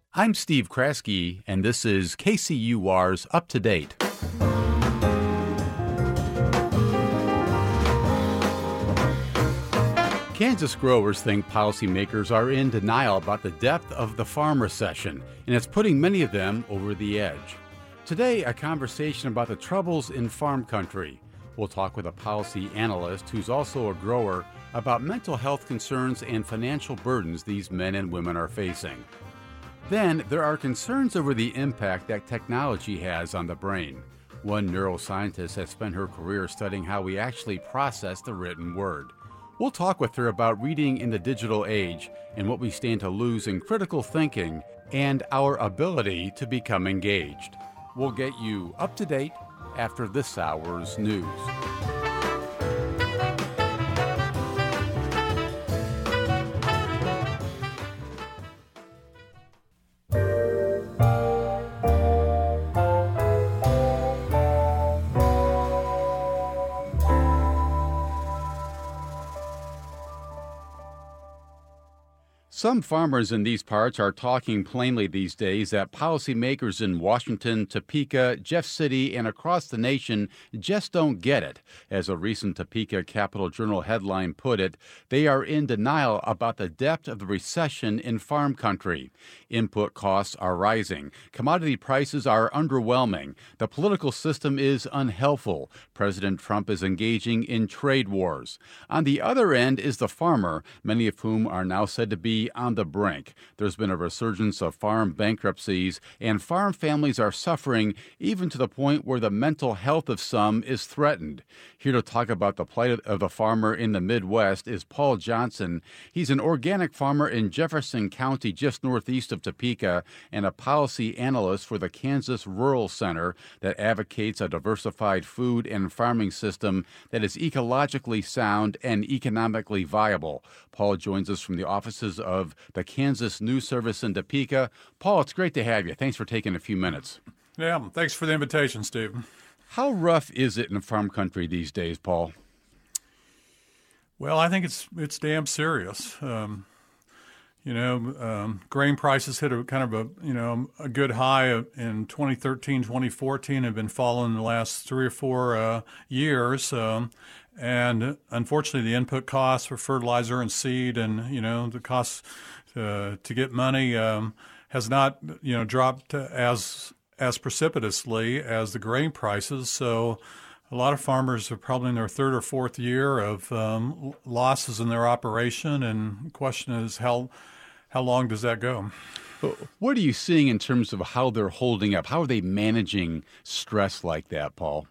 I'm Steve Kraske, and this is KCUR's Up to Date. Kansas growers think policymakers are in denial about the depth of the farm recession, and it's putting many of them over the edge. Today, a conversation about the troubles in farm country. We'll talk with a policy analyst who's also a grower about mental health concerns and financial burdens these men and women are facing. Then, there are concerns over the impact that technology has on the brain. One neuroscientist has spent her career studying how we actually process the written word. We'll talk with her about reading in the digital age and what we stand to lose in critical thinking and our ability to become engaged. We'll get you up to date after this hour's news. Some farmers in these parts are talking plainly these days that policymakers in Washington, Topeka, Jeff City, and across the nation just don't get it. As a recent Topeka Capital Journal headline put it, they are in denial about the depth of the recession in farm country. Input costs are rising. Commodity prices are underwhelming. The political system is unhelpful. President Trump is engaging in trade wars. On the other end is the farmer, many of whom are now said to be on the brink. There's been a resurgence of farm bankruptcies, and farm families are suffering, even to the point where the mental health of some is threatened. Here to talk about the plight of the farmer in the Midwest is Paul Johnson. He's an organic farmer in Jefferson County, just northeast of Topeka, and a policy analyst for the Kansas Rural Center that advocates a diversified food and farming system that is ecologically sound and economically viable. Paul joins us from the offices of the Kansas News Service in Topeka. Paul, it's great to have you. Thanks for taking a few minutes. Yeah, thanks for the invitation, Steve. How rough is it in farm country these days, Paul? Well, I think it's damn serious. Grain prices hit a good high in 2013, 2014, have been falling in the last 3 or 4 years. And unfortunately, the input costs for fertilizer and seed and, the cost to get money has not, dropped as precipitously as the grain prices. So a lot of farmers are probably in their 3rd or 4th year of losses in their operation. And the question is, how long does that go? What are you seeing in terms of how they're holding up? How are they managing stress like that, Paul?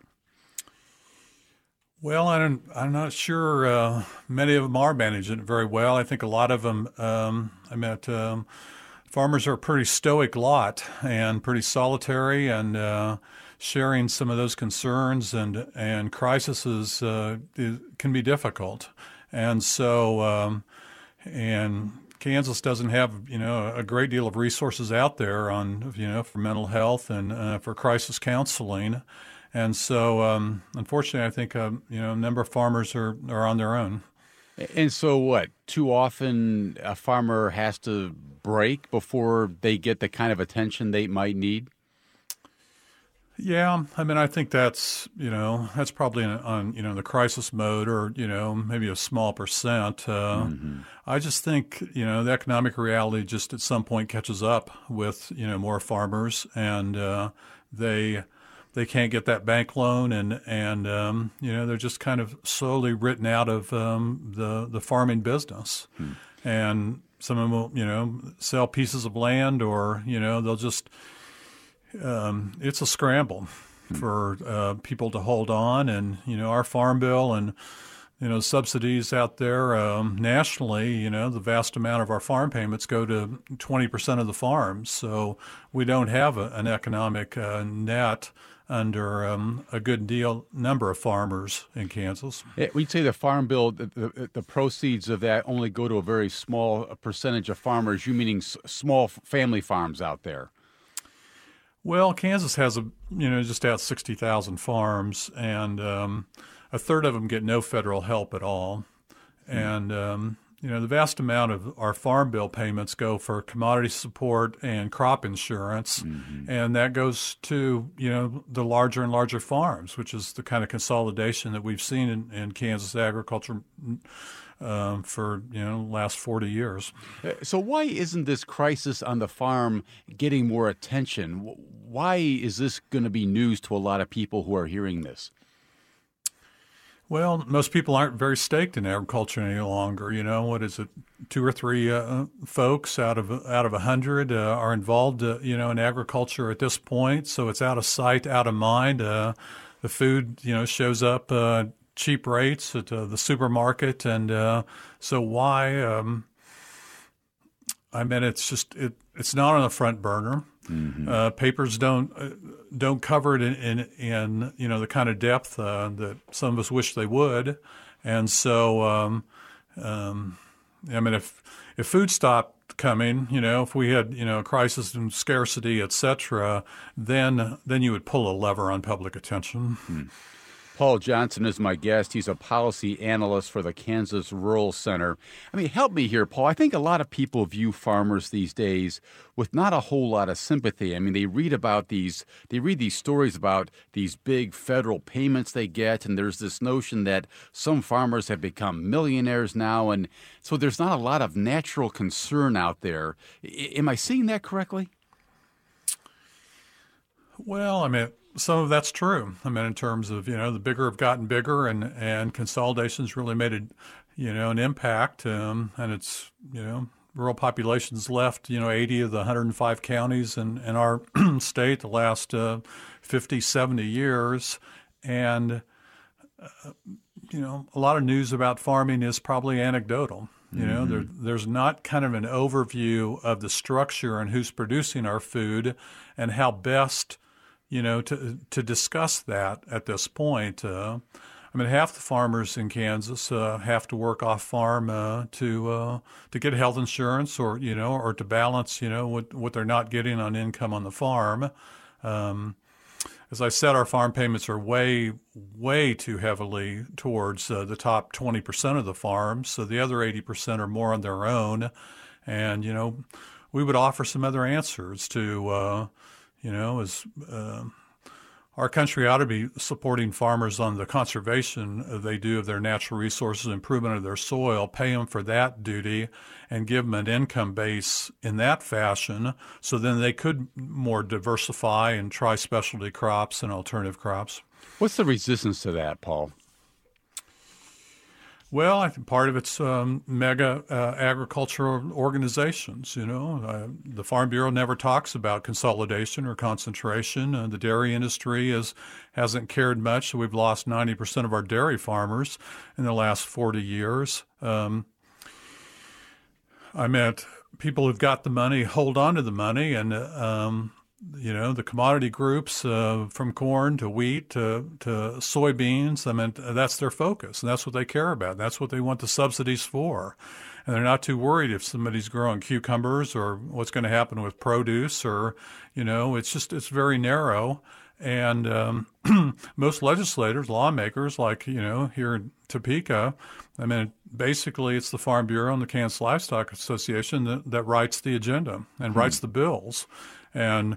Well, I'm not sure many of them are managing it very well. I think a lot of them, farmers are a pretty stoic lot and pretty solitary, and sharing some of those concerns and crises can be difficult. And so, and Kansas doesn't have, a great deal of resources out there on, for mental health and for crisis counseling. And so, unfortunately, I think, a number of farmers are on their own. And so what? Too often a farmer has to break before they get the kind of attention they might need? Yeah, I think that's probably on the crisis mode, or, maybe a small percent. I just think, the economic reality just at some point catches up with, more farmers, and they can't get that bank loan, and they're just kind of slowly written out of the farming business. And some of them will, sell pieces of land, or, they'll just it's a scramble for people to hold on. And, our farm bill and, subsidies out there nationally, the vast amount of our farm payments go to 20% of the farms. So we don't have an economic net under a good number of farmers in Kansas. We'd say the farm bill, the proceeds of that only go to a very small percentage of farmers. You meaning small family farms out there? Well, Kansas has just about 60,000 farms, and a third of them get no federal help at all. And the vast amount of our farm bill payments go for commodity support and crop insurance, and that goes to, the larger and larger farms, which is the kind of consolidation that we've seen in Kansas agriculture for, last 40 years. So why isn't this crisis on the farm getting more attention? Why is this going to be news to a lot of people who are hearing this? Well, most people aren't very staked in agriculture any longer. What is it? 2 or 3 folks out of 100 are involved, in agriculture at this point. So it's out of sight, out of mind. The food, shows up cheap rates at the supermarket, and so why? It's not on the front burner. Papers don't cover it in the kind of depth that some of us wish they would, and so if food stopped coming, if we had a crisis in scarcity, etc., then you would pull a lever on public attention. Paul Johnson is my guest. He's a policy analyst for the Kansas Rural Center. Help me here, Paul. I think a lot of people view farmers these days with not a whole lot of sympathy. They read these stories about these big federal payments they get, and there's this notion that some farmers have become millionaires now, and so there's not a lot of natural concern out there. Am I seeing that correctly? Well, some of that's true. In terms of, the bigger have gotten bigger, and consolidation's really made an impact. And it's, rural populations left, 80 of the 105 counties in our state the last 50, 70 years. And, a lot of news about farming is probably anecdotal. There's not kind of an overview of the structure and who's producing our food and how best to discuss that at this point. Half the farmers in Kansas have to work off farm to get health insurance, or to balance what they're not getting on income on the farm. As I said, our farm payments are way, way too heavily towards the top 20% of the farms. So the other 80% are more on their own, and we would offer some other answers to. Our country ought to be supporting farmers on the conservation they do of their natural resources, improvement of their soil, pay them for that duty, and give them an income base in that fashion, so then they could more diversify and try specialty crops and alternative crops. What's the resistance to that, Paul? Well, I think part of it's mega agricultural organizations. The Farm Bureau never talks about consolidation or concentration. The dairy industry hasn't cared much, so we've lost 90% of our dairy farmers in the last 40 years. People who've got the money hold on to the money, and the commodity groups from corn to wheat to soybeans, that's their focus, and that's what they care about. That's what they want the subsidies for. And they're not too worried if somebody's growing cucumbers or what's going to happen with produce, or, it's very narrow. And most legislators, lawmakers, like, here in Topeka, basically it's the Farm Bureau and the Kansas Livestock Association that writes the agenda and writes the bills. And,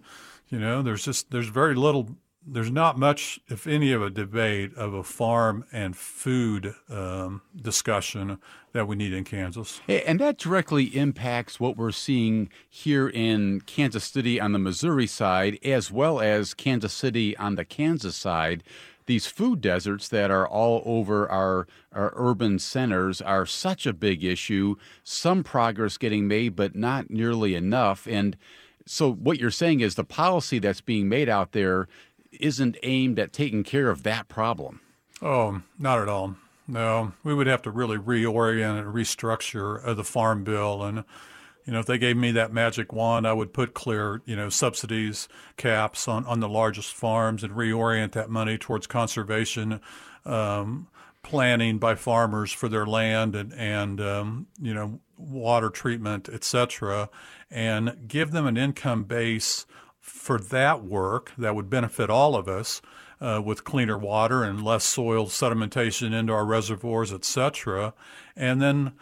there's not much, if any, of a debate of a farm and food discussion that we need in Kansas. And that directly impacts what we're seeing here in Kansas City on the Missouri side, as well as Kansas City on the Kansas side. These food deserts that are all over our urban centers are such a big issue. Some progress getting made, but not nearly enough. And so what you're saying is the policy that's being made out there isn't aimed at taking care of that problem. Oh, not at all. No, we would have to really reorient and restructure the Farm Bill. And, if they gave me that magic wand, I would put clear, subsidies, caps on the largest farms and reorient that money towards conservation, planning by farmers for their land and water treatment, et cetera, and give them an income base for that work that would benefit all of us with cleaner water and less soil sedimentation into our reservoirs, et cetera. And then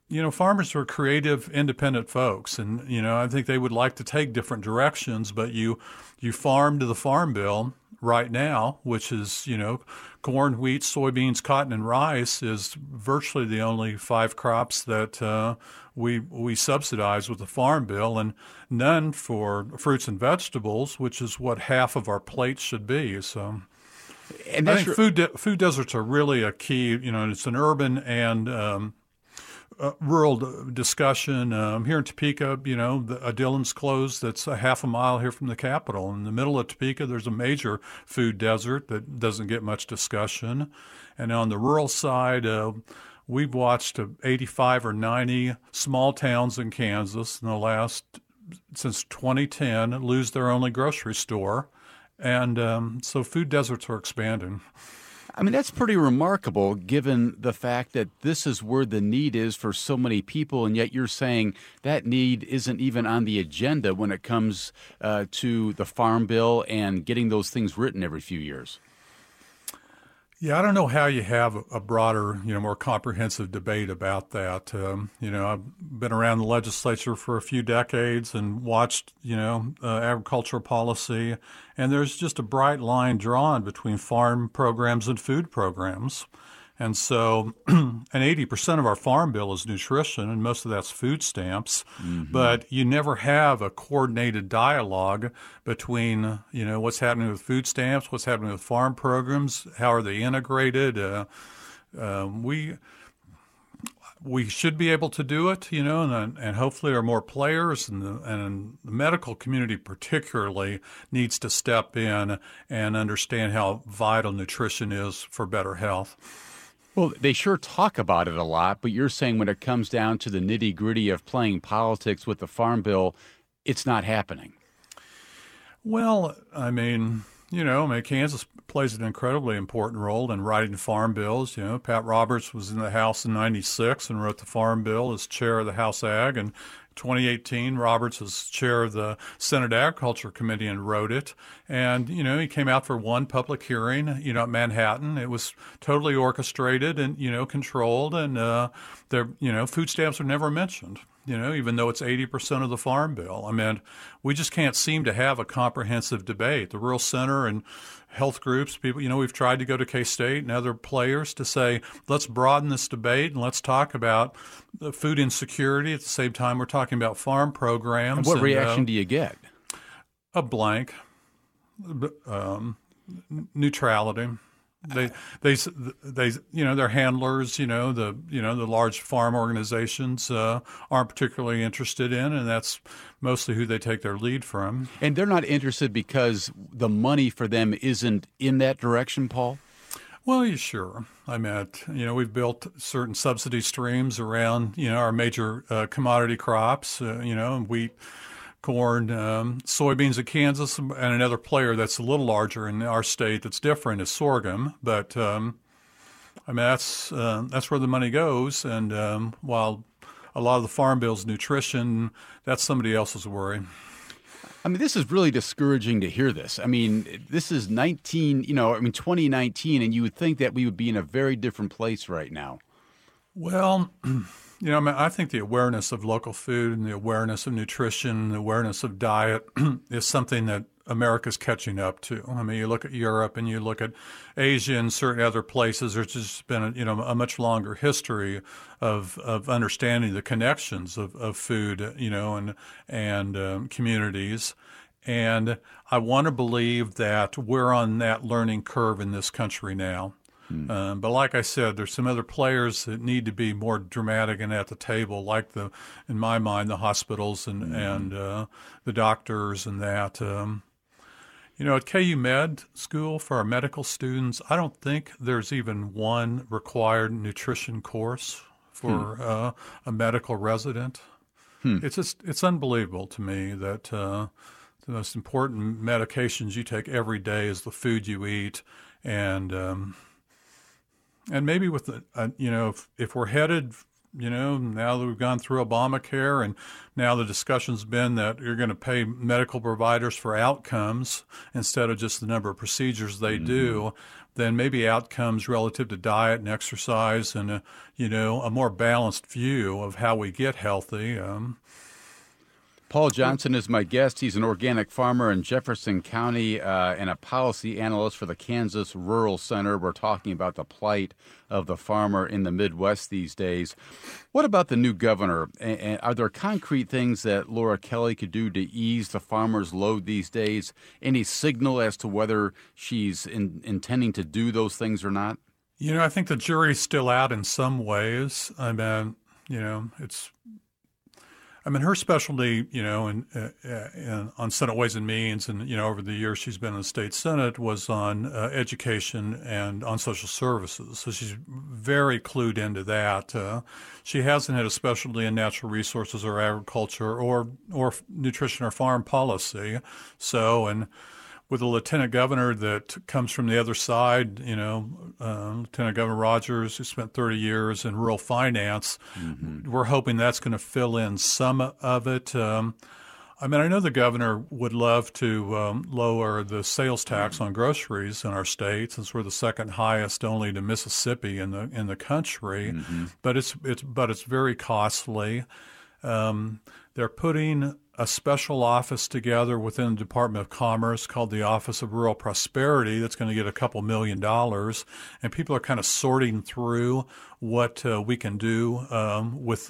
farmers are creative, independent folks, and I think they would like to take different directions. But you farm to the Farm Bill right now, which is corn, wheat, soybeans, cotton, and rice is virtually the only 5 crops that we subsidize with the Farm Bill, and none for fruits and vegetables, which is what half of our plate should be. So. And I think food deserts are really a key. It's an urban and rural discussion. Here in Topeka, Dillon's closed. That's a half a mile here from the Capitol. In the middle of Topeka, there's a major food desert that doesn't get much discussion. And on the rural side, we've watched 85 or 90 small towns in Kansas since 2010 lose their only grocery store. And so food deserts are expanding. I mean, that's pretty remarkable given the fact that this is where the need is for so many people, and yet you're saying that need isn't even on the agenda when it comes to the Farm Bill and getting those things written every few years. Yeah, I don't know how you have a broader, more comprehensive debate about that. I've been around the legislature for a few decades and watched, agricultural policy, and there's just a bright line drawn between farm programs and food programs. And so, and 80% of our Farm Bill is nutrition, and most of that's food stamps. Mm-hmm. But you never have a coordinated dialogue between, what's happening with food stamps, what's happening with farm programs, how are they integrated. We should be able to do it, and hopefully there are more players, and the medical community particularly needs to step in and understand how vital nutrition is for better health. Well, they sure talk about it a lot, but you're saying when it comes down to the nitty-gritty of playing politics with the Farm Bill, it's not happening. Well, Kansas plays an incredibly important role in writing farm bills. Pat Roberts was in the House in '96 and wrote the Farm Bill as chair of the House Ag, and 2018, Roberts was chair of the Senate Agriculture Committee and wrote it. And, he came out for one public hearing, at Manhattan. It was totally orchestrated and, controlled. And, food stamps are never mentioned, even though it's 80% of the Farm Bill. We just can't seem to have a comprehensive debate. The Rural Center and health groups, people, we've tried to go to K-State and other players to say, let's broaden this debate and let's talk about food insecurity. At the same time, we're talking about farm programs. And what reaction do you get? A blank. Neutrality. They their handlers, the large farm organizations aren't particularly interested in, and that's mostly who they take their lead from. And they're not interested because the money for them isn't in that direction, Paul? Well, yeah, sure. We've built certain subsidy streams around, our major commodity crops, wheat, corn, soybeans in Kansas, and another player that's a little larger in our state that's different is sorghum. But that's where the money goes. And while a lot of the Farm Bill's nutrition, that's somebody else's worry. This is really discouraging to hear this. This is 2019, and you would think that we would be in a very different place right now. Well, I think the awareness of local food and the awareness of nutrition, the awareness of diet is something that America's catching up to. You look at Europe and you look at Asia and certain other places. There's just been a much longer history of understanding the connections of food, and communities. And I want to believe that we're on that learning curve in this country now. But like I said, there's some other players that need to be more dramatic and at the table, like in my mind, the hospitals and the doctors and that. At KU Med School for our medical students, I don't think there's even one required nutrition course for a medical resident. It's unbelievable to me that the most important medications you take every day is the food you eat, and maybe with if we're headed now that we've gone through Obamacare and now the discussion's been that you're going to pay medical providers for outcomes instead of just the number of procedures they do, then maybe outcomes relative to diet and exercise and, a more balanced view of how we get healthy. Paul Johnson is my guest. He's an organic farmer in Jefferson County and a policy analyst for the Kansas Rural Center. We're talking about the plight of the farmer in the Midwest these days. What about the new governor? And are there concrete things that Laura Kelly could do to ease the farmer's load these days? Any signal as to whether she's intending to do those things or not? I think the jury's still out in some ways. Her specialty, on Senate Ways and Means and, over the years she's been in the state Senate was on education and on social services. So she's very clued into that. She hasn't had a specialty in natural resources or agriculture or nutrition or farm policy. So, and with a lieutenant governor that comes from the other side, Lieutenant Governor Rogers, who spent 30 years in rural finance, we're hoping that's going to fill in some of it. I know the governor would love to lower the sales tax on groceries in our state, since we're the second highest only to Mississippi in the country. But it's very costly. They're putting a special office together within the Department of Commerce called the Office of Rural Prosperity that's going to get a couple $1 million. And people are kind of sorting through what we can do with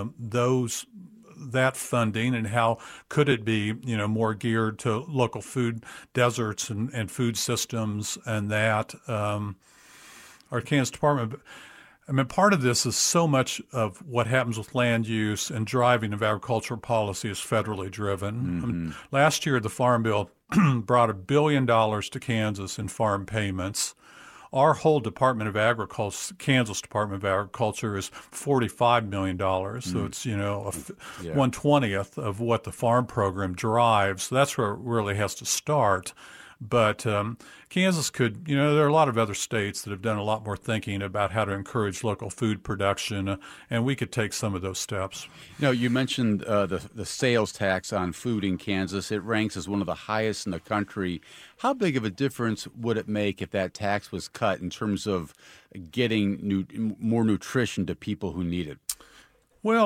that funding and how could it be, more geared to local food deserts and food systems and that. Our Kansas Department part of this is so much of what happens with land use and driving of agricultural policy is federally driven. Last year, the Farm Bill brought $1 billion to Kansas in farm payments. Our whole Department of Agriculture, Kansas Department of Agriculture, is $45 million. So it's, 1/20th of what the farm program drives. So that's where it really has to start. But Kansas could, there are a lot of other states that have done a lot more thinking about how to encourage local food production, and we could take some of those steps. You mentioned the sales tax on food in Kansas. It ranks as one of the highest in the country. How big of a difference would it make if that tax was cut in terms of getting more nutrition to people who need it? Well,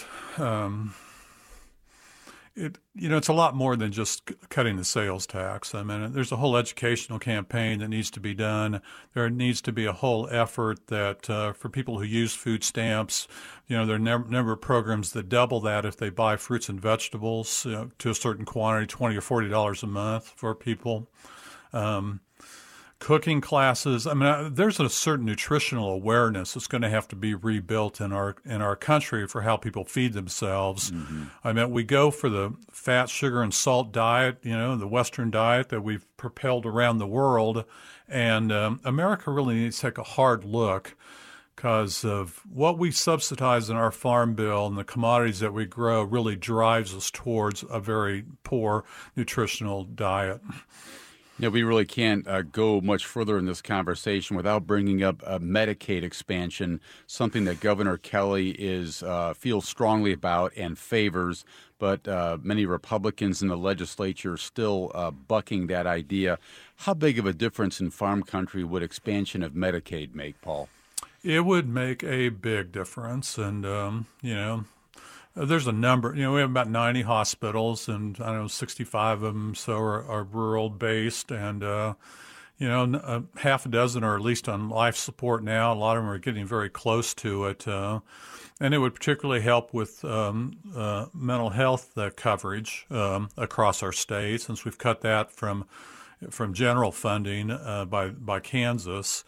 it's a lot more than just cutting the sales tax. There's a whole educational campaign that needs to be done. There needs to be a whole effort that for people who use food stamps, there are a number of programs that double that if they buy fruits and vegetables to a certain quantity, $20 or $40 a month for people. Cooking classes. There's a certain nutritional awareness that's going to have to be rebuilt in our country for how people feed themselves. We go for the fat, sugar, and salt diet, the Western diet that we've propelled around the world. And America really needs to take a hard look because of what we subsidize in our farm bill and the commodities that we grow really drives us towards a very poor nutritional diet. We really can't go much further in this conversation without bringing up Medicaid expansion, something that Governor Kelly feels strongly about and favors, but many Republicans in the legislature are still bucking that idea. How big of a difference in farm country would expansion of Medicaid make, Paul? It would make a big difference, and there's a number. We have about 90 hospitals, and 65 of them are rural based, and half a dozen are at least on life support now. A lot of them are getting very close to it, and it would particularly help with mental health coverage across our state, since we've cut that from general funding by Kansas.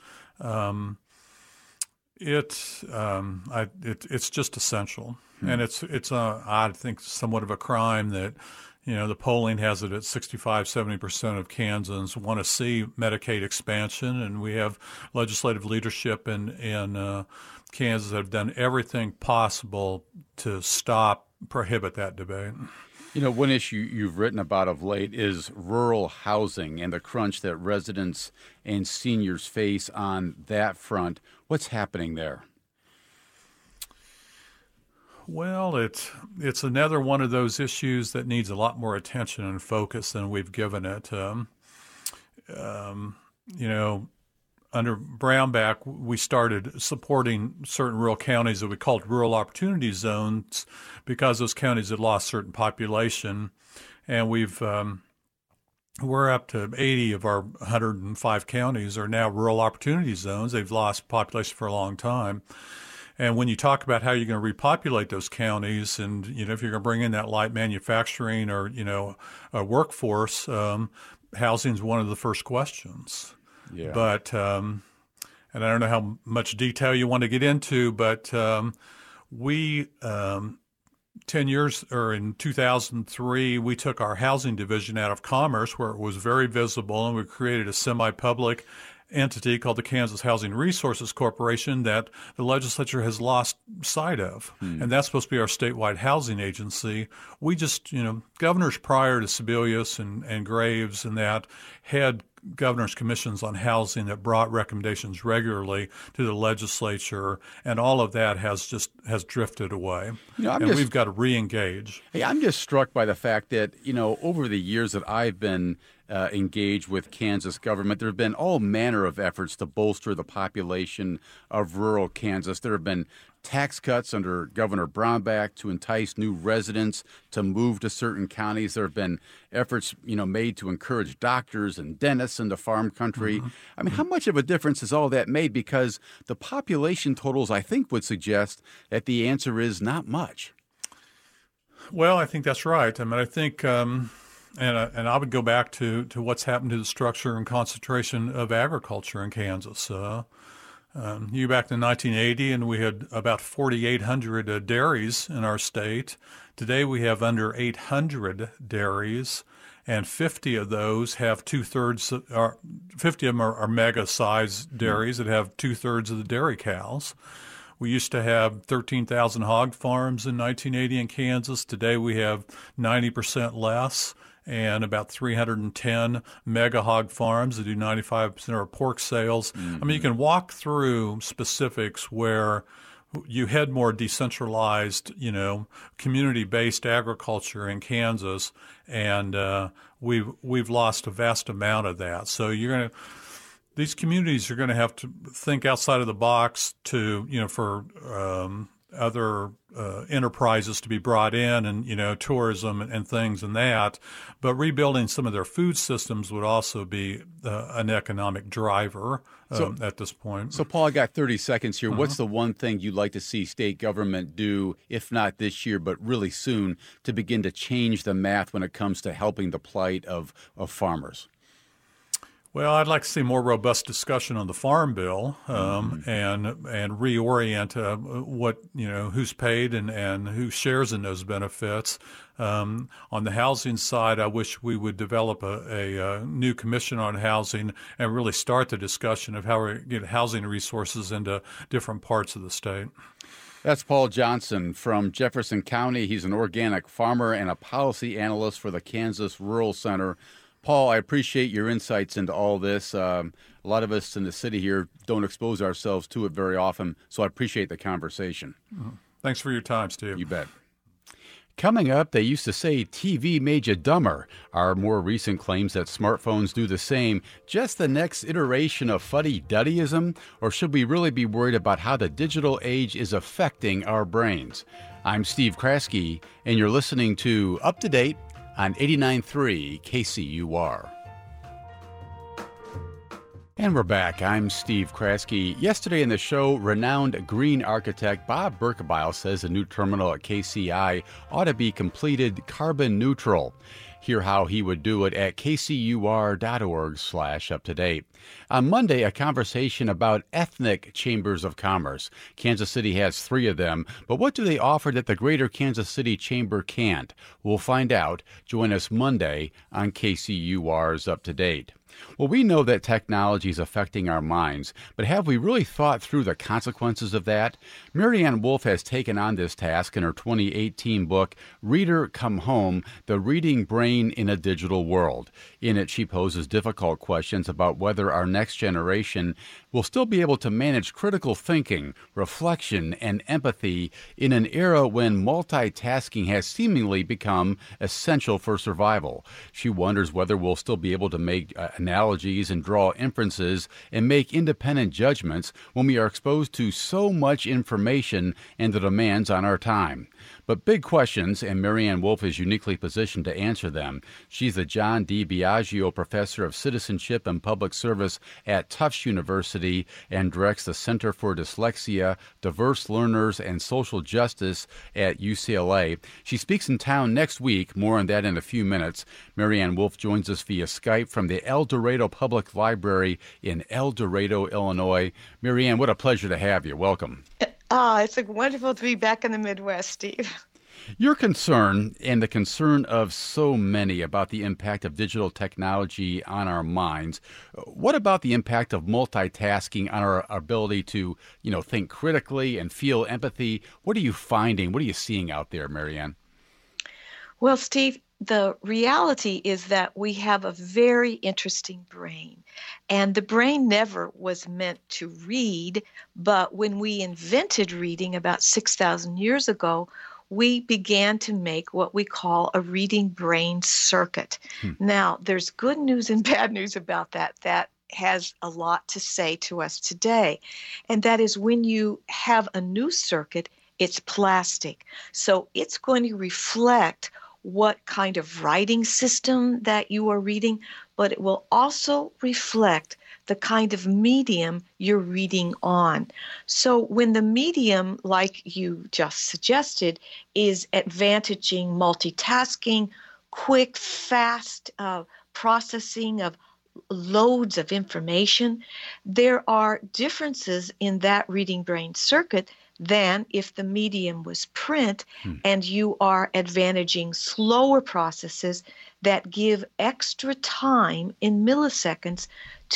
It's just essential. And it's I think, somewhat of a crime that, the polling has it at 65-70% of Kansans want to see Medicaid expansion. And we have legislative leadership in Kansas that have done everything possible to prohibit that debate. One issue you've written about of late is rural housing and the crunch that residents and seniors face on that front. What's happening there? Well, it's another one of those issues that needs a lot more attention and focus than we've given it. You know, under Brownback, we started supporting certain rural counties that we called rural opportunity zones because those counties had lost certain population, and we're up to 80 of our 105 counties are now rural opportunity zones. They've lost population for a long time. And when you talk about how you're going to repopulate those counties and, you know, if you're going to bring in that light manufacturing or, you know, a workforce, housing is one of the first questions. Yeah. But, and I don't know how much detail you want to get into, but we, 10 years or in 2003, we took our housing division out of Commerce where it was very visible, and we created a semi-public entity called the Kansas Housing Resources Corporation that the legislature has lost sight of. And that's supposed to be our statewide housing agency. We just, you know, governors prior to Sebelius and Graves and that had governor's commissions on housing that brought recommendations regularly to the legislature, and all of that has drifted away. You know, we've got to re-engage. Hey, I'm just struck by the fact that, you know, over the years that I've been engaged with Kansas government, there have been all manner of efforts to bolster the population of rural Kansas. There have been tax cuts under Governor Brownback to entice new residents to move to certain counties. There have been efforts, you know, made to encourage doctors and dentists into farm country. I mean, how much of a difference has all that made? Because the population totals, I think, would suggest that the answer is not much. Well, I think that's right. I mean, I think, and I would go back to what's happened to the structure and concentration of agriculture in Kansas. You back in 1980, and we had about 4,800 dairies in our state. Today, we have under 800 dairies, and 50 of those have 2/3. 50 of them are mega-sized dairies that have 2/3 of the dairy cows. We used to have 13,000 hog farms in 1980 in Kansas. Today, we have 90% less, and about 310 mega hog farms that do 95% of our pork sales. I mean, you can walk through specifics where you had more decentralized, you know, community-based agriculture in Kansas, and we've lost a vast amount of that. So these communities are going to have to think outside of the box to, you know, for other enterprises to be brought in, and, you know, tourism and things and that. But rebuilding some of their food systems would also be an economic driver at this point. So, Paul, I got 30 seconds here. What's the one thing you'd like to see state government do, if not this year, but really soon, to begin to change the math when it comes to helping the plight of farmers? Well, I'd like to see more robust discussion on the Farm Bill and reorient what, you know, who's paid and who shares in those benefits. On the housing side, I wish we would develop a new commission on housing and really start the discussion of how we get housing resources into different parts of the state. That's Paul Johnson from Jefferson County. He's an organic farmer and a policy analyst for the Kansas Rural Center. Paul, I appreciate your insights into all this. A lot of us in the city here don't expose ourselves to it very often, so I appreciate the conversation. Thanks for your time, Steve. You bet. Coming up, they used to say TV made you dumber. Our more recent claims that smartphones do the same just the next iteration of fuddy-duddyism? Or should we really be worried about how the digital age is affecting our brains? I'm Steve Kraske, and you're listening to Up to Date on 89.3 KCUR. And we're back. I'm Steve Kraske. Yesterday in the show, renowned green architect Bob Berkebile says the new terminal at KCI ought to be completed carbon neutral. Hear how he would do it at kcur.org/uptodate. On Monday, a conversation about ethnic chambers of commerce. Kansas City has 3 of them, but what do they offer that the Greater Kansas City Chamber can't? We'll find out. Join us Monday on KCUR's Up to Date. Well, we know that technology is affecting our minds, but have we really thought through the consequences of that? Marianne Wolf has taken on this task in her 2018 book, Reader Come Home, The Reading Brain in a Digital World. In it, she poses difficult questions about whether our next generation will still be able to manage critical thinking, reflection, and empathy in an era when multitasking has seemingly become essential for survival. She wonders whether we'll still be able to make analogies and draw inferences and make independent judgments when we are exposed to so much information and the demands on our time. But big questions, and Marianne Wolf is uniquely positioned to answer them. She's the John D. Biagio Professor of Citizenship and Public Service at Tufts University and directs the Center for Dyslexia, Diverse Learners, and Social Justice at UCLA. She speaks in town next week. More on that in a few minutes. Marianne Wolf joins us via Skype from the El Dorado Public Library in El Dorado, Illinois. Marianne, what a pleasure to have you. Welcome. It's wonderful to be back in the Midwest, Steve. Your concern and the concern of so many about the impact of digital technology on our minds. What about the impact of multitasking on our ability to, think critically and feel empathy? What are you finding? What are you seeing out there, Marianne? Well, Steve, the reality is that we have a very interesting brain. And the brain never was meant to read, but when we invented reading about 6,000 years ago, we began to make what we call a reading brain circuit. Now, there's good news and bad news about that. That has a lot to say to us today. And that is when you have a new circuit, it's plastic. So it's going to reflect what kind of writing system that you are reading, but it will also reflect the kind of medium you're reading on. So when the medium, like you just suggested, is advantaging multitasking, quick, fast processing of loads of information, there are differences in that reading brain circuit than if the medium was print and you are advantaging slower processes that give extra time in milliseconds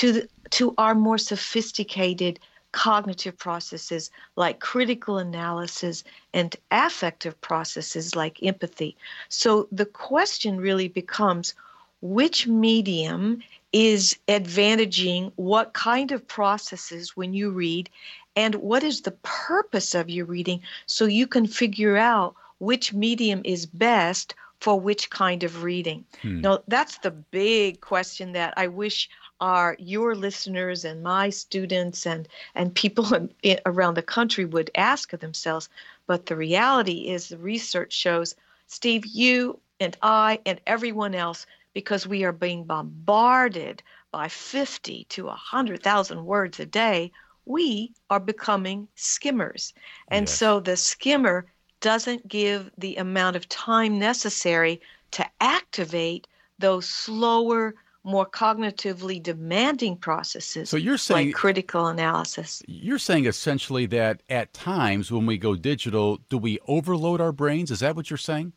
to our more sophisticated cognitive processes like critical analysis and affective processes like empathy. So the question really becomes, which medium is advantaging what kind of processes when you read, and what is the purpose of your reading, so you can figure out which medium is best for which kind of reading. Now, that's the big question that I wish your listeners and my students and people around the country would ask of themselves. But the reality is the research shows, Steve, you and I and everyone else, because we are being bombarded by 50 to 100,000 words a day, we are becoming skimmers. And so the skimmer doesn't give the amount of time necessary to activate those slower, more cognitively demanding processes. So you're saying, like critical analysis. You're saying essentially that at times when we go digital, do we overload our brains? Is that what you're saying?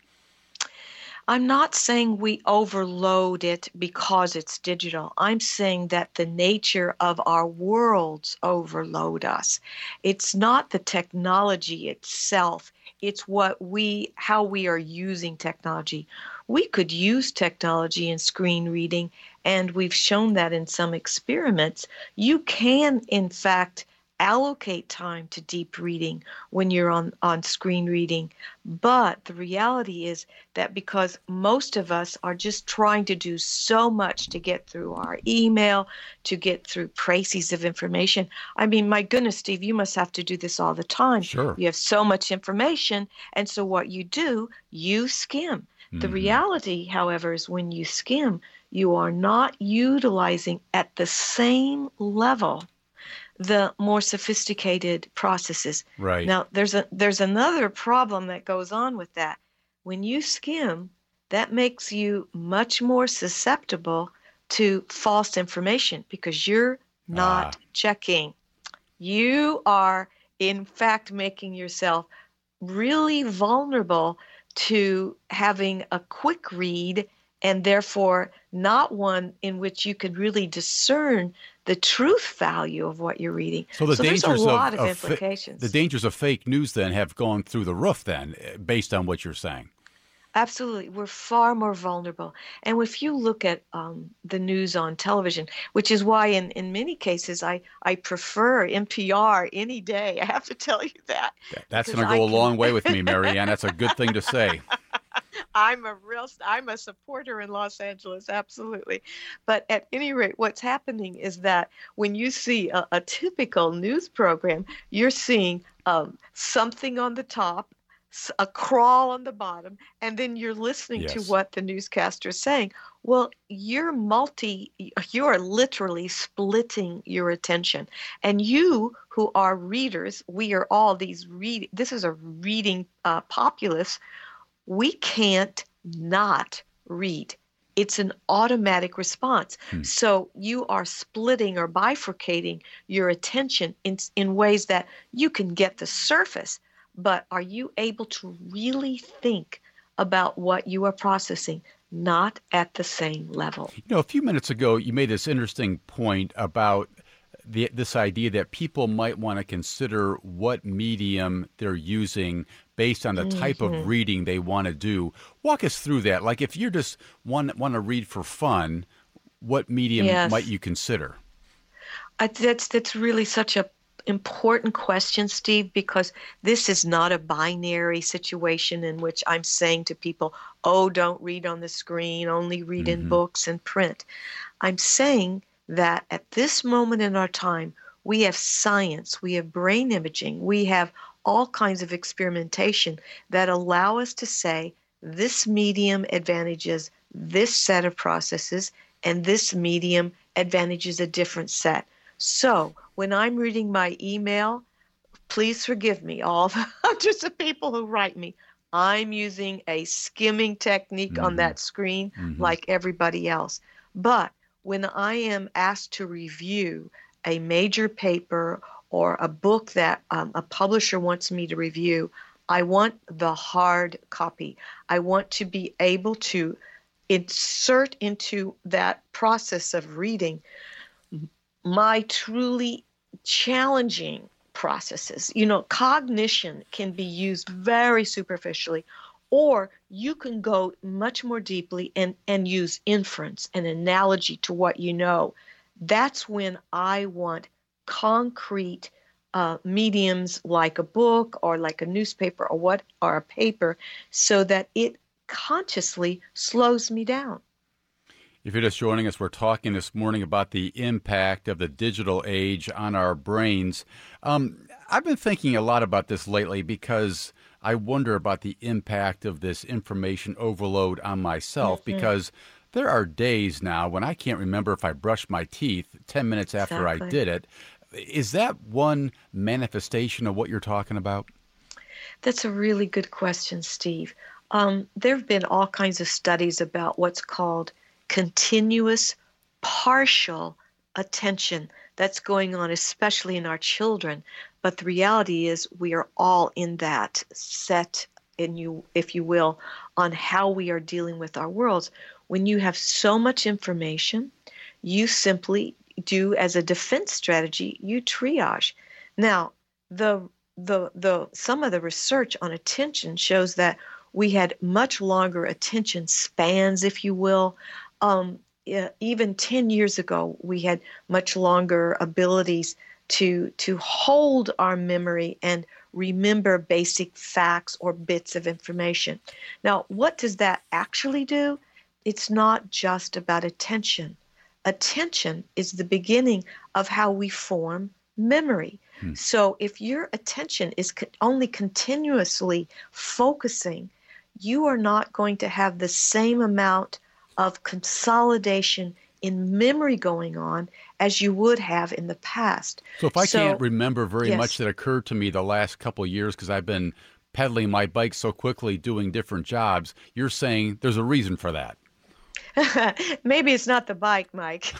I'm not saying we overload it because it's digital. I'm saying that the nature of our worlds overload us. It's not the technology itself. It's how we are using technology. We could use technology in screen reading, and we've shown that in some experiments. You can, in fact, allocate time to deep reading when you're on screen reading. But the reality is that because most of us are just trying to do so much to get through our email, to get through crises of information. I mean, my goodness, Steve, you must have to do this all the time. Sure. You have so much information. And so what you do, you skim. The reality, however, is when you skim, you are not utilizing at the same level the more sophisticated processes. Right. Now, there's another problem that goes on with that. When you skim, that makes you much more susceptible to false information because you're not checking. You are, in fact, making yourself really vulnerable to having a quick read and therefore not one in which you could really discern the truth value of what you're reading. So there's a lot of implications. The dangers of fake news then have gone through the roof then, based on what you're saying. Absolutely. We're far more vulnerable. And if you look at the news on television, which is why in many cases I prefer NPR any day. I have to tell you that. That's going to go a long way with me, Marianne. That's a good thing to say. I'm a supporter in Los Angeles, absolutely. But at any rate, what's happening is that when you see a typical news program, you're seeing something on the top, a crawl on the bottom, and then you're listening to what the newscaster is saying. Well, you are literally splitting your attention. And you who are readers, we are all this is a reading populace. We can't not read. It's an automatic response. So you are splitting or bifurcating your attention in ways that you can get the surface, but are you able to really think about what you are processing? Not at the same level. A few minutes ago, you made this interesting point about this idea that people might want to consider what medium they're using based on the type of reading they want to do. Walk us through that. Like if you're just want to read for fun, what medium might you consider? That's really such a important question, Steve, because this is not a binary situation in which I'm saying to people, oh, don't read on the screen, only read in books and print. I'm saying that at this moment in our time, we have science, we have brain imaging, we have all kinds of experimentation that allow us to say this medium advantages this set of processes and this medium advantages a different set. So when I'm reading my email, please forgive me, all the hundreds of people who write me. I'm using a skimming technique on that screen like everybody else. But when I am asked to review a major paper or a book that a publisher wants me to review, I want the hard copy. I want to be able to insert into that process of reading my truly challenging processes. Cognition can be used very superficially, or you can go much more deeply and use inference and analogy to what you know. That's when I want concrete mediums like a book or like a newspaper or a paper, so that it consciously slows me down. If you're just joining us, we're talking this morning about the impact of the digital age on our brains. I've been thinking a lot about this lately because I wonder about the impact of this information overload on myself, because there are days now when I can't remember if I brushed my teeth 10 minutes after I did it. Is that one manifestation of what you're talking about? That's a really good question, Steve. There have been all kinds of studies about what's called continuous partial attention that's going on, especially in our children. But the reality is we are all in that set, if you will, on how we are dealing with our worlds. When you have so much information, you simply do, as a defense strategy, you triage. Now, some of the research on attention shows that we had much longer attention spans, if you will. Even 10 years ago, we had much longer abilities to hold our memory and remember basic facts or bits of information. Now, what does that actually do? It's not just about attention. Attention is the beginning of how we form memory. So if your attention is only continuously focusing, you are not going to have the same amount of consolidation in memory going on as you would have in the past. So if I can't remember very much that occurred to me the last couple of years because I've been pedaling my bike so quickly doing different jobs, you're saying there's a reason for that. Maybe it's not the bike, Mike.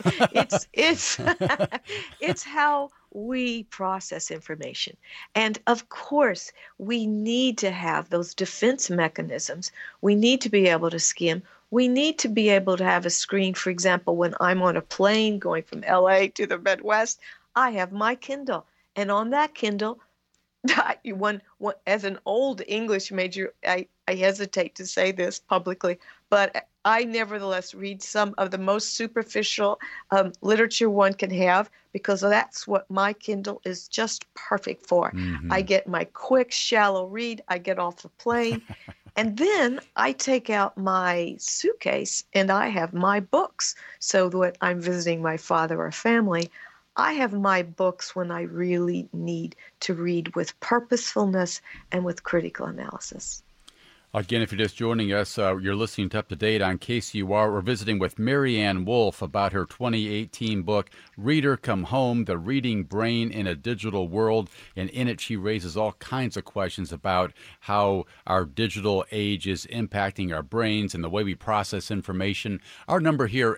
It's how we process information. And of course, we need to have those defense mechanisms. We need to be able to skim. We need to be able to have a screen. For example, when I'm on a plane going from LA to the Midwest, I have my Kindle. And on that Kindle, as an old English major, I hesitate to say this publicly, but I nevertheless read some of the most superficial literature one can have, because that's what my Kindle is just perfect for. Mm-hmm. I get my quick, shallow read. I get off the plane. And then I take out my suitcase and I have my books. So that I'm visiting my father or family, I have my books when I really need to read with purposefulness and with critical analysis. Again, if you're just joining us, you're listening to Up to Date on KCUR. We're visiting with Marianne Wolf about her 2018 book, Reader Come Home, The Reading Brain in a Digital World. And in it, she raises all kinds of questions about how our digital age is impacting our brains and the way we process information. Our number here,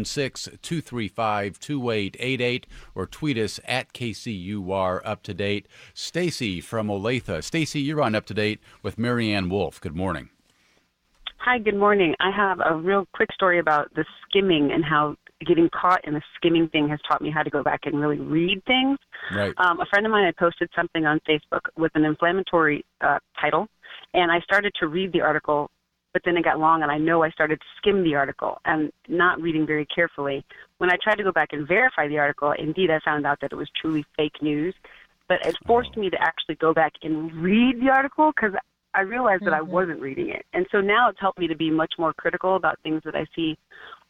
816-235-2888, or tweet us at KCUR Up to Date. Stacy from Olathe. Stacy, you're on Up to Date with Marianne Wolf. Good morning. Hi, good morning. I have a real quick story about the skimming and how getting caught in the skimming thing has taught me how to go back and really read things. Right. A friend of mine had posted something on Facebook with an inflammatory title, and I started to read the article, but then it got long, and I know I started to skim the article and not reading very carefully. When I tried to go back and verify the article, indeed, I found out that it was truly fake news, but it forced me to actually go back and read the article because I realized that I wasn't reading it. And so now it's helped me to be much more critical about things that I see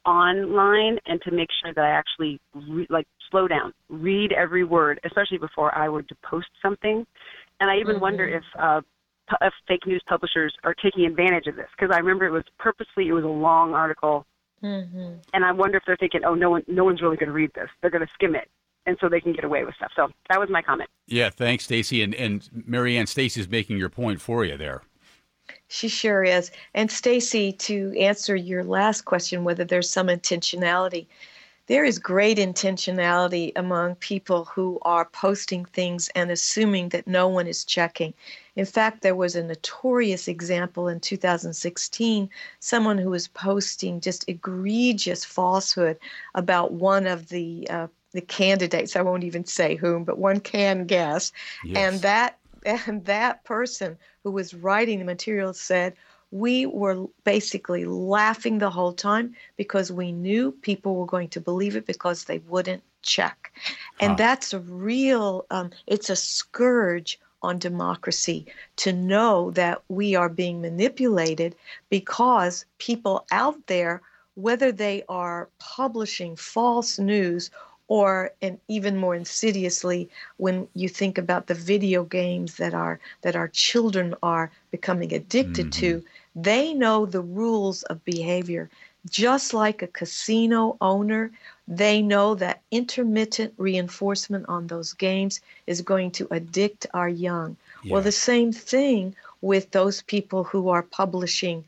online and to make sure that I actually slow down, read every word, especially before I were to post something. And I even wonder if fake news publishers are taking advantage of this, because I remember it was a long article. And I wonder if they're thinking, oh, no one's really going to read this. They're going to skim it. And so they can get away with stuff. So that was my comment. Yeah, thanks, Stacy. And Marianne, Stacy's making your point for you there. She sure is. And Stacy, to answer your last question, whether there's some intentionality, there is great intentionality among people who are posting things and assuming that no one is checking. In fact, there was a notorious example in 2016, someone who was posting just egregious falsehood about one of the candidates. I won't even say whom, but one can guess. Yes. And that person who was writing the material said, we were basically laughing the whole time because we knew people were going to believe it because they wouldn't check. And that's a real, it's a scourge on democracy to know that we are being manipulated because people out there, whether they are publishing false news or, and even more insidiously, when you think about the video games that our children are becoming addicted to, they know the rules of behavior. Just like a casino owner, they know that intermittent reinforcement on those games is going to addict our young. Yeah. Well, the same thing with those people who are publishing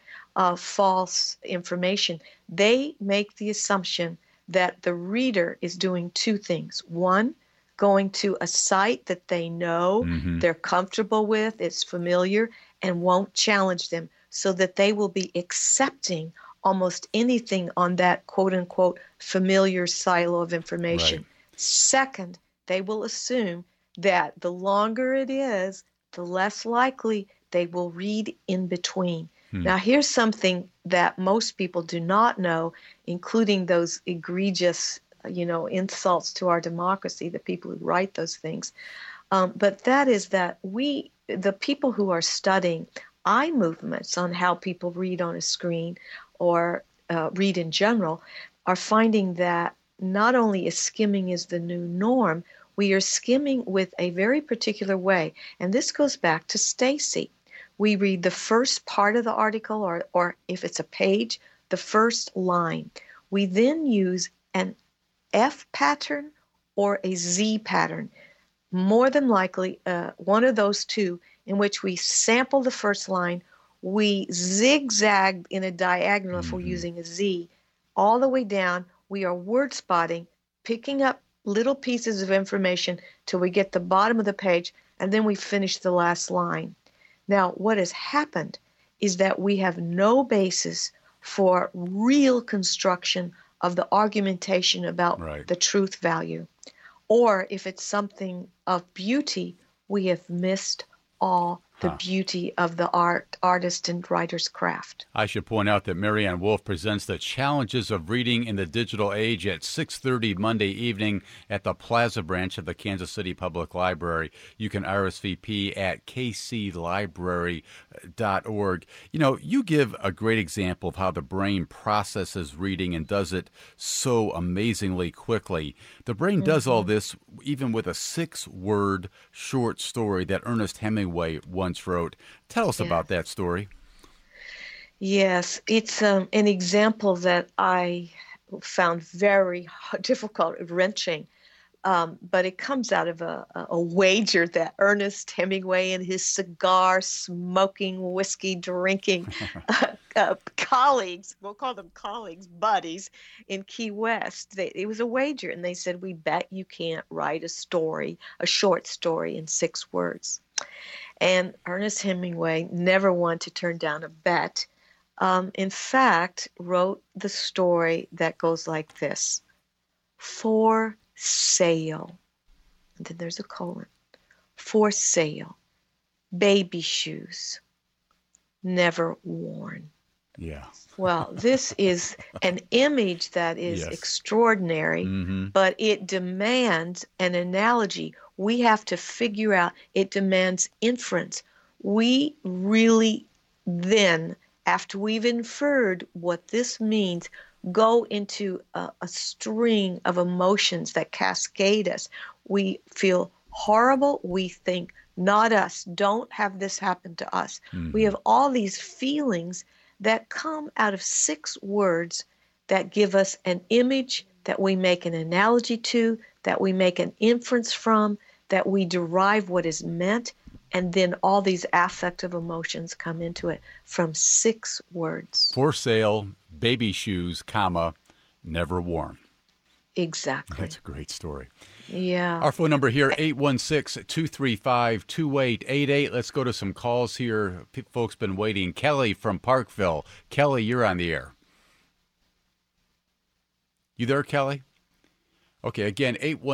false information. They make the assumption that the reader is doing two things. One, going to a site that they know, they're comfortable with, it's familiar, and won't challenge them, so that they will be accepting almost anything on that quote-unquote familiar silo of information. Right. Second, they will assume that the longer it is, the less likely they will read in between. Now, here's something that most people do not know, including those egregious, insults to our democracy, the people who write those things. But that is that the people who are studying eye movements on how people read on a screen or read in general are finding that not only is skimming is the new norm, we are skimming with a very particular way. And this goes back to Stacy. We read the first part of the article, or if it's a page, the first line. We then use an F pattern or a Z pattern, more than likely one of those two, in which we sample the first line, we zigzag in a diagonal if we're using a Z, all the way down. We are word spotting, picking up little pieces of information till we get the bottom of the page, and then we finish the last line. Now, what has happened is that we have no basis for real construction of the argumentation about the truth value. Or if it's something of beauty, we have missed all the beauty of the artist and writer's craft. I should point out that Marianne Wolf presents The Challenges of Reading in the Digital Age at 6:30 Monday evening at the Plaza branch of the Kansas City Public Library. You can RSVP at kclibrary.org. You know, you give a great example of how the brain processes reading and does it so amazingly quickly. The brain does all this even with a 6-word short story that Ernest Hemingway once wrote. Tell us about that story. Yes, it's an example that I found very difficult, wrenching, but it comes out of a wager that Ernest Hemingway and his cigar-smoking, whiskey-drinking colleagues, we'll call them colleagues, buddies, in Key West. It was a wager, and they said, we bet you can't write a short story in 6 words. And Ernest Hemingway never wanted to turn down a bet. In fact, wrote the story that goes like this: For sale. And then there's a colon. For sale. Baby shoes. Never worn. Yeah. Well, this is an image that is extraordinary, but it demands an analogy. We have to figure out, it demands inference. We really then, after we've inferred what this means, go into a string of emotions that cascade us. We feel horrible. We think, not us. Don't have this happen to us. We have all these feelings that come out of 6 words that give us an image that we make an analogy to, that we make an inference from, that we derive what is meant, and then all these affective emotions come into it from 6 words. For sale, baby shoes, comma, never worn. Exactly. That's a great story. Yeah. Our phone number here, 816-235-2888. Let's go to some calls here. Folks been waiting. Kelly from Parkville. Kelly, you're on the air. You there, Kelly? Okay, again,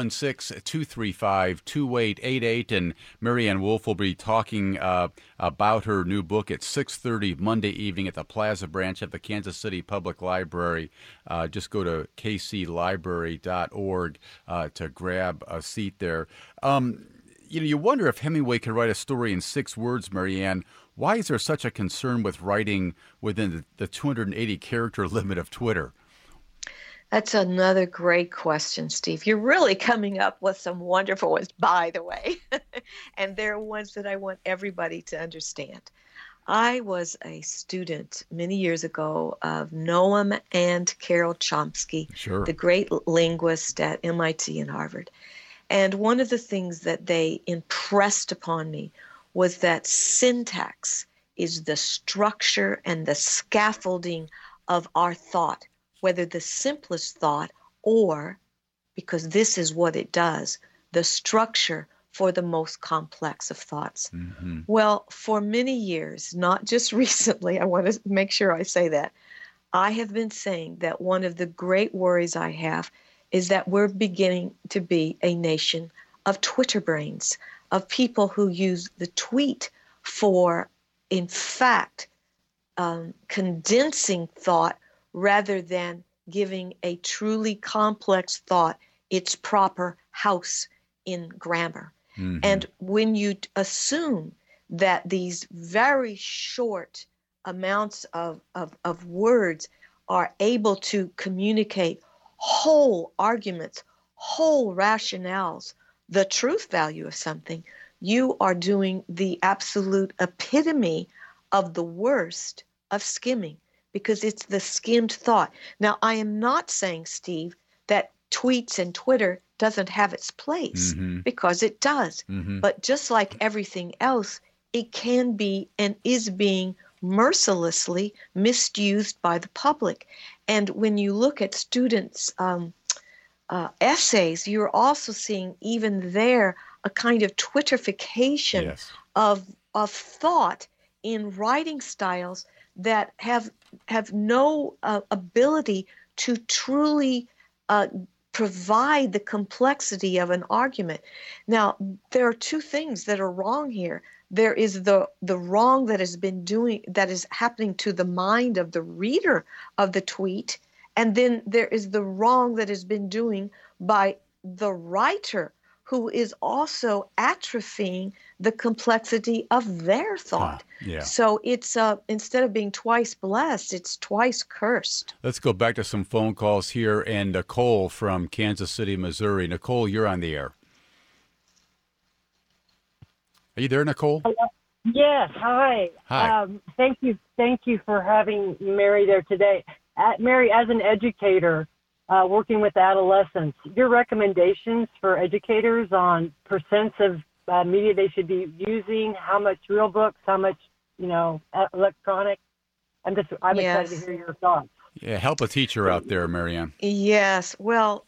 816-235-2888, and Marianne Wolf will be talking about her new book at 6:30 Monday evening at the Plaza branch of the Kansas City Public Library. Just go to kclibrary.org to grab a seat there. You wonder if Hemingway could write a story in 6 words, Marianne. Why is there such a concern with writing within the 280-character limit of Twitter? That's another great question, Steve. You're really coming up with some wonderful ones, by the way. And they're ones that I want everybody to understand. I was a student many years ago of Noam and Carol Chomsky, the great linguist at MIT and Harvard. And one of the things that they impressed upon me was that syntax is the structure and the scaffolding of our thought, whether the simplest thought or, because this is what it does, the structure for the most complex of thoughts. Well, for many years, not just recently, I want to make sure I say that, I have been saying that one of the great worries I have is that we're beginning to be a nation of Twitter brains, of people who use the tweet for, in fact, condensing thought rather than giving a truly complex thought its proper house in grammar. And when you assume that these very short amounts of words are able to communicate whole arguments, whole rationales, the truth value of something, you are doing the absolute epitome of the worst of skimming, because it's the skimmed thought. Now, I am not saying, Steve, that tweets and Twitter doesn't have its place, because it does. But just like everything else, it can be and is being mercilessly misused by the public. And when you look at students' essays, you're also seeing even there a kind of Twitterification of thought in writing styles that have have no ability to truly provide the complexity of an argument. Now, there are two things that are wrong here. There is the wrong that is happening to the mind of the reader of the tweet, and then there is the wrong that has been doing by the writer, who is also atrophying the complexity of their thought. Yeah. So it's instead of being twice blessed, it's twice cursed. Let's go back to some phone calls here. And Nicole from Kansas City, Missouri. Nicole, you're on the air. Are you there, Nicole? Yes. Hi. Hi. Thank you for having Mary there today. Mary, as an educator, working with adolescents, your recommendations for educators on percents of media they should be using, how much real books, how much, electronic. I'm excited to hear your thoughts. Yeah, help a teacher out there, Marianne. Yes. Well,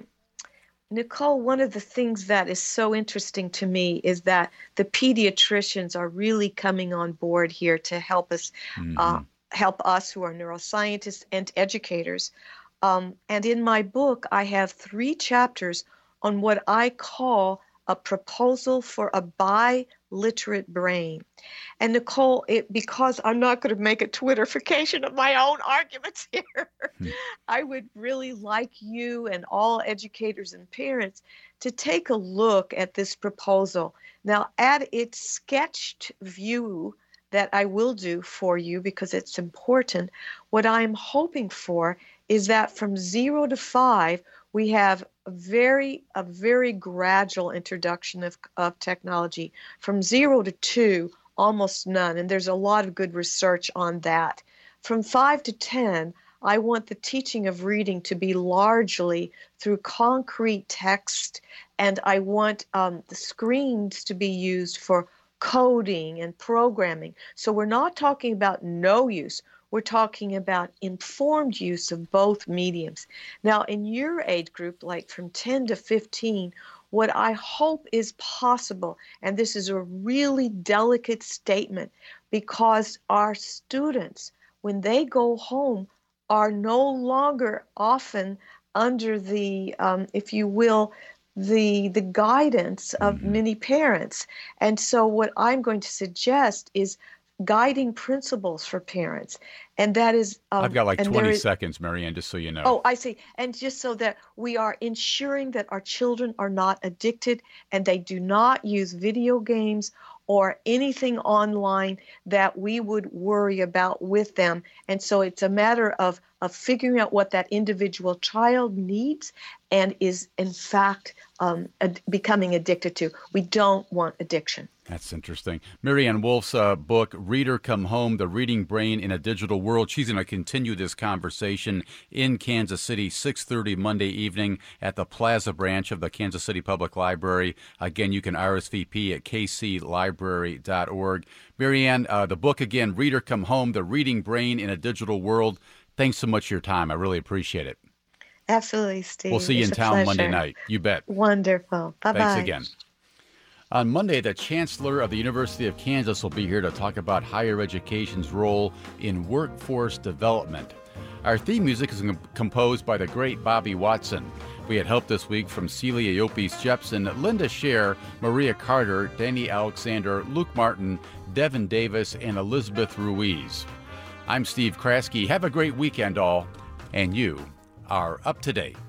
Nicole, one of the things that is so interesting to me is that the pediatricians are really coming on board here to help us, help us who are neuroscientists and educators. And in my book, I have 3 chapters on what I call a proposal for a biliterate brain. And Nicole, because I'm not going to make a Twitterification of my own arguments here, I would really like you and all educators and parents to take a look at this proposal. Now, at its sketched view that I will do for you because it's important, what I'm hoping for is that from 0 to 5, we have a very gradual introduction of technology. From 0 to 2, almost none, and there's a lot of good research on that. From 5 to 10, I want the teaching of reading to be largely through concrete text, and I want the screens to be used for coding and programming. So we're not talking about no use. We're talking about informed use of both mediums. Now, in your age group, like from 10 to 15, what I hope is possible, and this is a really delicate statement, because our students, when they go home, are no longer often under the, if you will, the guidance of many parents. And so what I'm going to suggest is guiding principles for parents. And that is... I've got like 20 seconds, Marianne, just so you know. Oh, I see. And just so that we are ensuring that our children are not addicted and they do not use video games or anything online that we would worry about with them. And so it's a matter of figuring out what that individual child needs and is, in fact, becoming addicted to. We don't want addiction. That's interesting. Marianne Wolf's book, Reader Come Home, The Reading Brain in a Digital World. She's going to continue this conversation in Kansas City, 6:30 Monday evening at the Plaza branch of the Kansas City Public Library. Again, you can RSVP at kclibrary.org. Marianne, the book again, Reader Come Home, The Reading Brain in a Digital World. Thanks so much for your time. I really appreciate it. Absolutely, Steve. We'll see you in town Monday night. You bet. Wonderful. Bye-bye. Thanks again. On Monday, the Chancellor of the University of Kansas will be here to talk about higher education's role in workforce development. Our theme music is composed by the great Bobby Watson. We had help this week from Celia Iopes Jepson, Linda Scher, Maria Carter, Danny Alexander, Luke Martin, Devin Davis, and Elizabeth Ruiz. I'm Steve Kraske. Have a great weekend, all, and you are up to date.